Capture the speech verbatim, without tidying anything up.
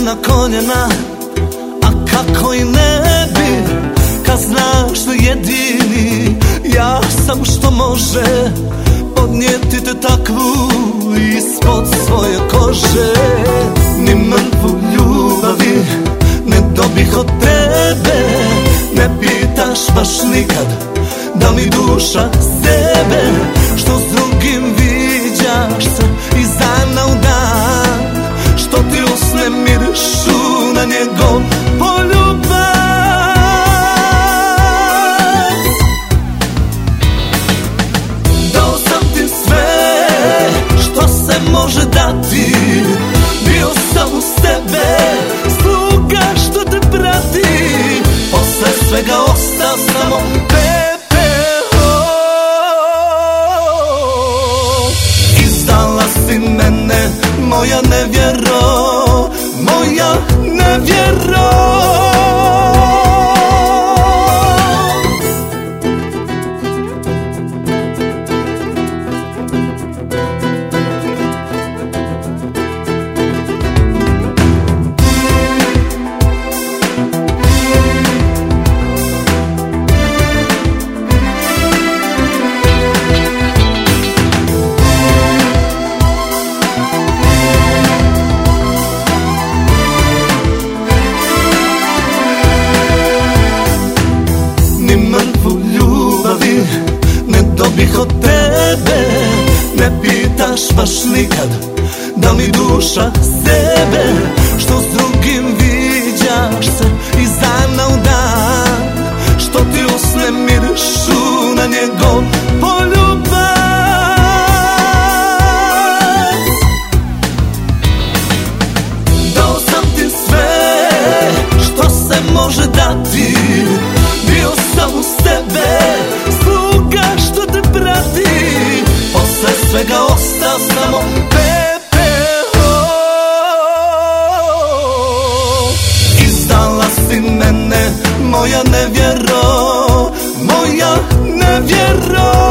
na koljena, a kako i ne bi, kad znaš da jedini ja sam što može podnijeti te takvu ispod svoje kože. Ni mrtvu ljubavi ne dobih od tebe, ne pitaš baš nikad da li duša sebe, što s drugim viđaš se iz dana u dan, što ti usne mirišu na njegov poljubac. Dao sam ti sve što se može dati, bio sam uz tebe sluga što te prati, posle svega ostao samo pepeo. Izdala si mene, moja nevjero, moja nevjero. Ne dobih od tebe, ne pitaš baš nikad da li duša sebe, što s drugim viđaš se iz dana u dan, što ti usne mirišu na njegov poljubac. Dao sam ti sve što se može dati, bio sam uz tebe sluga što te prati, posle svega ostao samo pepeo. Izdala si mene, moja nevjero, moja nevjero.